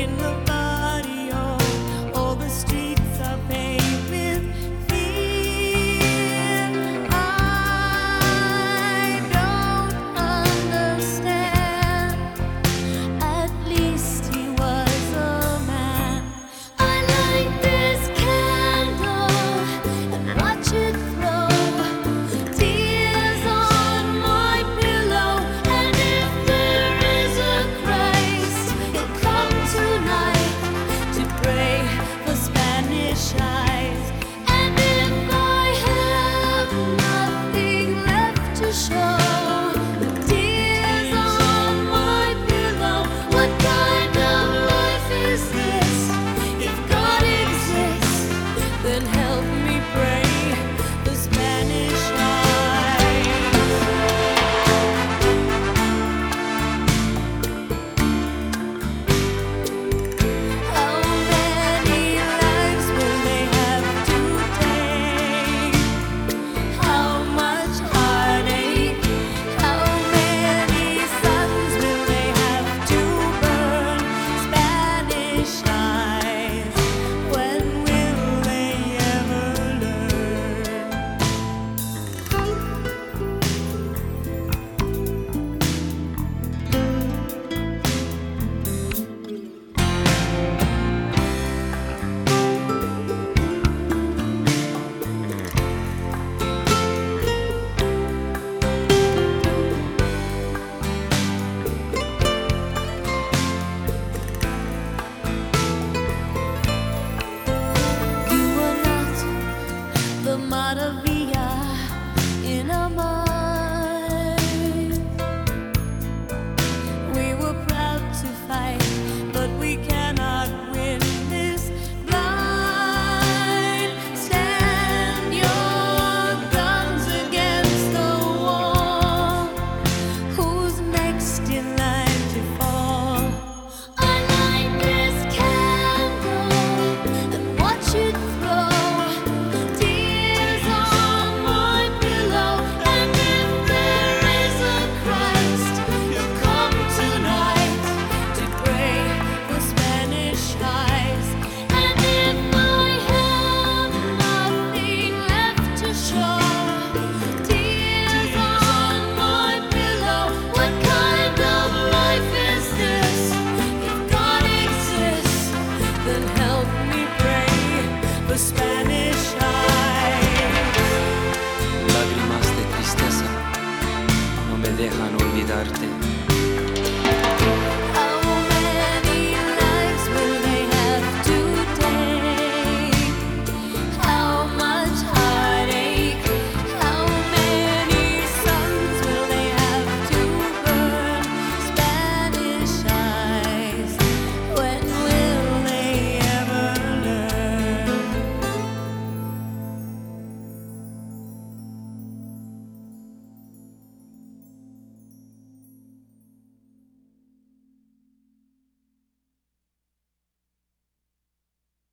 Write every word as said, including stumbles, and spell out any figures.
in the barrio, all the streets are paved with fear. I don't understand. At least he was a man. I light this candle and watch it throw tears on my pillow. And if there is a Christ, he'll come tonight to pray for Spanish eyes. And if I have nothing left to show, the tears on my pillow, what kind of life is this? If God exists, then help me pray the Spanish eyes. How many lives will they have to take? How much heartache? How many suns will they have to burn? Spanish eyes, when will they ever learn? You were not the Maravilla in our mind. We were proud to fight, but we cannot win this blind. Stand your guns against the wall. Who's next in line to fall? I light this candle and watch it throw tears on my pillow. And if there is a Christ, he'll come tonight to pray for Spanish eyes. And if I have nothing left to show, tears on my pillow, what kind of life is this? If God exists, then help me pray for Spanish eyes. Lágrimas de tristeza no me dejan olvidarte.